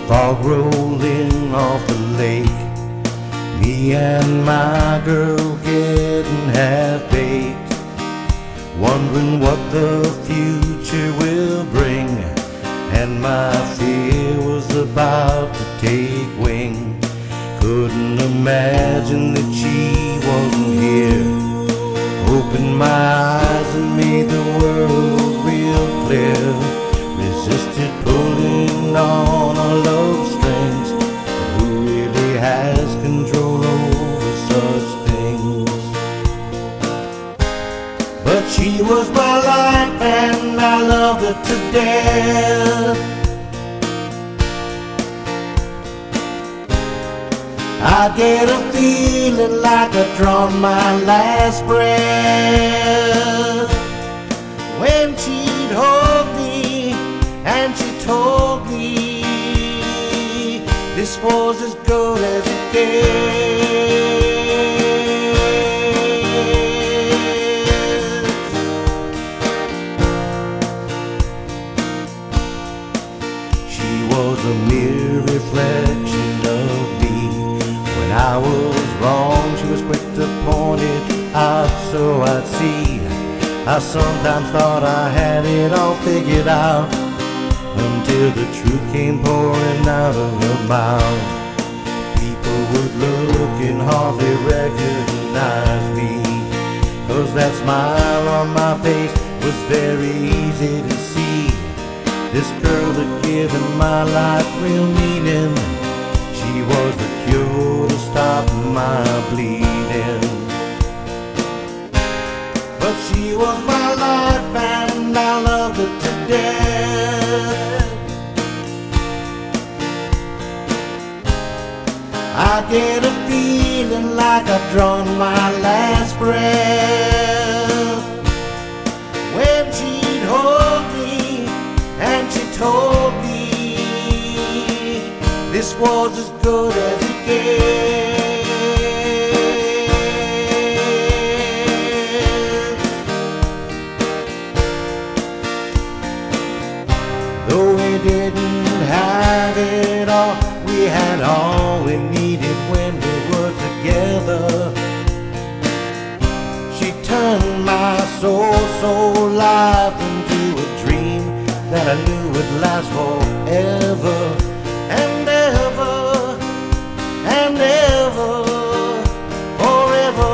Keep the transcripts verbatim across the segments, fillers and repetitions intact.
fog rolling off the lake, me and my girl getting half-baked, wondering what the future will bring, and my fear was about to take wing. Couldn't imagine that she wasn't here. Opened my eyes and made the world real clear. Resisted pulling on our love strings, but who really has control over such things? But she was my life and I loved her to death. I get a feeling like I've drawn my last breath when she'd hold me and she told me this was as good as it gets. She was a mere reflection of me. When I was wrong, she was quick to point it out so I'd see. I sometimes thought I had it all figured out, until the truth came pouring out of her mouth. People would look and hardly recognize me, 'cause that smile on my face was very easy to see. This girl had given my life real meaning. She was the cure to stop my bleeding. But she was my life and I loved her to death. I get a feeling like I've drawn my last breath when she'd hold me and she told me this was as good as it gets. Though we didn't have it all, we had all we needed when we were together. She turned my soul, soul life into a dream that I knew would last forever and ever and ever, forever.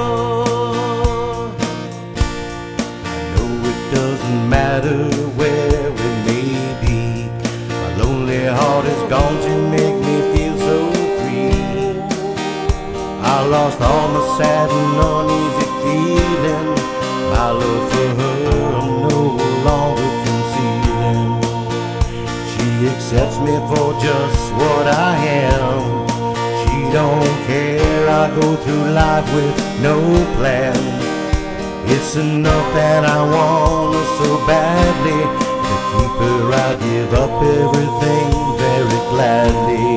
I know it doesn't matter where we may be. My lonely heart is gone, she make me feel so free. I lost all my sad and uneasy feeling. My love for her I'm no longer concealing. She accepts me for just what I am. She don't care, I go through life with no plan. It's enough that I want her so badly. To keep her I give up everything very gladly.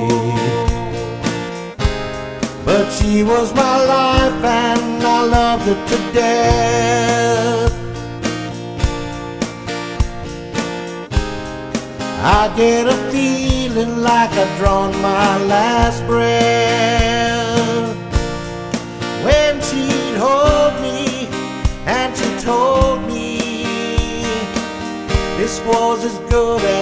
But she was my life and I loved her to death. I get a feeling like I've drawn my last breath when she'd hold me and she told me this was as good as